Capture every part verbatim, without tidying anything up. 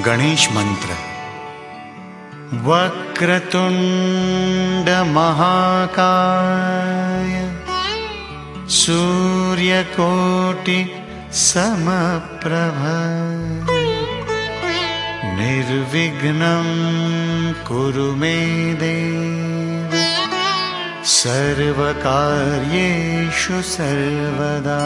गणेश मंत्र। वक्रतुंड महाकाय सूर्यकोटि समप्रभ निर्विघ्नं कुरु मे देव सर्वकार्येषु सर्वदा।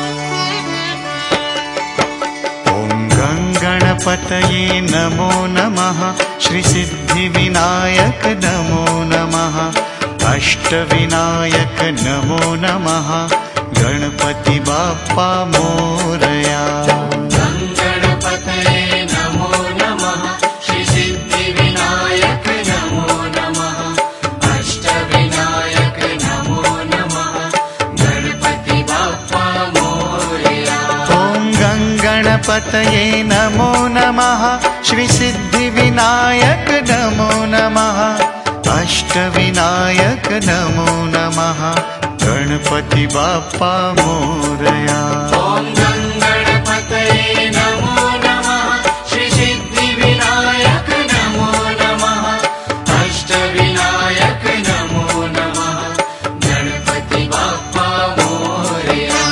ॐ गणपतये नमो नमः। श्री सिद्धिविनायक नमो नमः। अष्टविनायक नमो नमः। गणपति बाप्पा मोरया। गणपतये नमो नमः। श्री सिद्धिविनायक नमो नमः। अष्टविनायक नमो नमः। गणपति बाप्पा मोरया। ॐ गणपतये नमो नमः। श्री सिद्धिविनायक नमो नमः। अष्टविनायक नमो नमः। गणपति बाप्पा मोरया। ॐ गणपतये नमो नमः। श्री सिद्धिविनायक नमो नमः। अष्टविनायक नमो नमः। गणपति बाप्पा मोरया।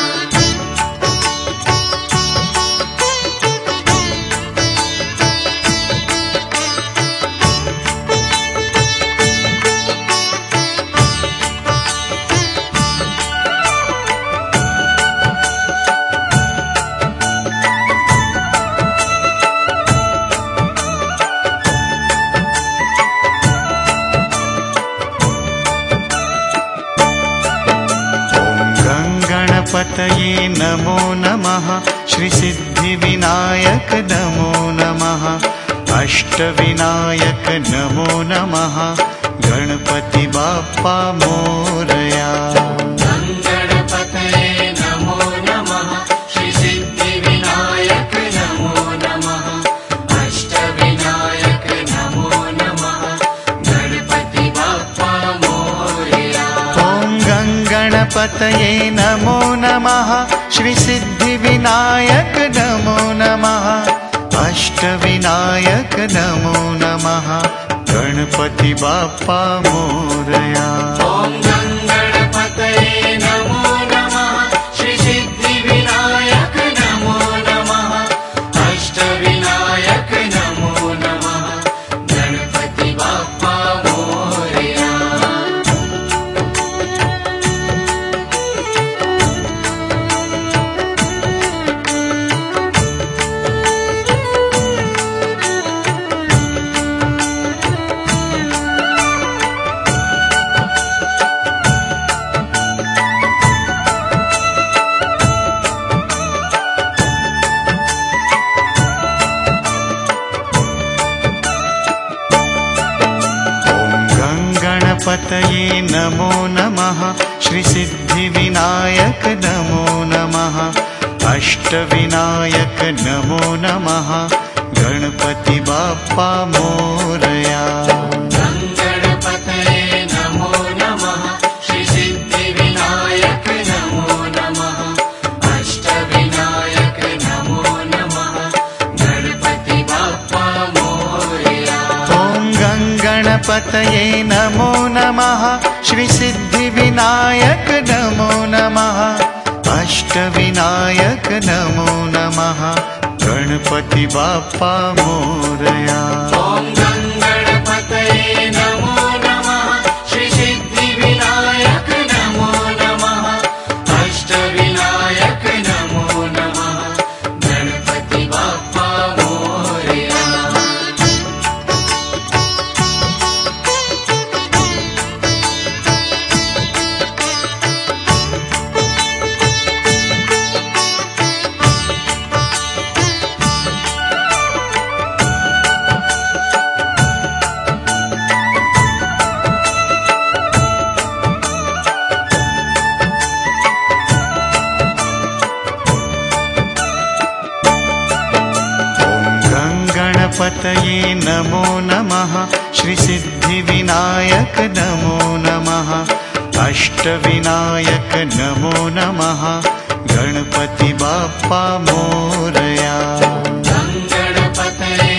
गणपतये नमो नमः। श्री सिद्धिविनायक नमो नमः। अष्टविनायक नमो नमः। गणपति बाप्पा मोरया। गणपतये नमो नमः। श्री सिद्धिविनायक नमो नमः। अष्टविनायक नमो नमः। गणपति बाप्पा मोरया। ॐ गणपतये नमो नमः। श्री सिद्धिविनायक नमो नमः। अष्टविनायक नमो नमः। गणपति बाप्पा मोरया। ॐ गणपतये नमो नमः। श्री सिद्धिविनायक नमो नमः। अष्टविनायक नमो नमः। गणपति बाप्पा मोरया। गणपतये नमो नमः। श्री सिद्धिविनायक नमो नमः। अष्टविनायक नमो नमः। गणपति बाप्पा मोरया। गणपतये नमो नमः। श्री सिद्धिविनायक नमो नमः। अष्टविनायक नमो नमः। गणपति बाप्पा मोरया। ॐ गणपतये नमो नमः। श्री सिद्धिविनायक नमो नमः। अष्टविनायक नमो नमः। गणपति बाप्पा मोरया। ॐ गणपतये नमो नमः। श्री सिद्धिविनायक नमो नमः। अष्टविनायक नमो नमः। गणपति बाप्पा मोरया। गणपतये नमो नमः। श्री सिद्धिविनायक नमो नमः। अष्टविनायक नमो नमः। गणपति बाप्पा मोरया। गणपतये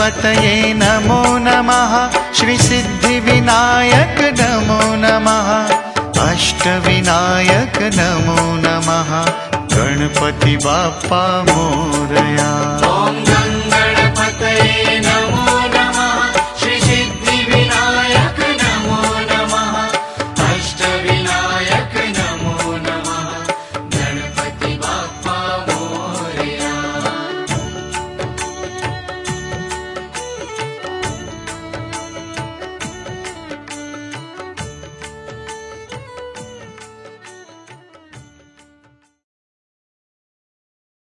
गणपतये नमो नमः श्री सिद्धिविनायक नमो नमः अष्टविनायक नमो नमः गणपति बाप्पा मोरया। ॐ गं गणपतये नमो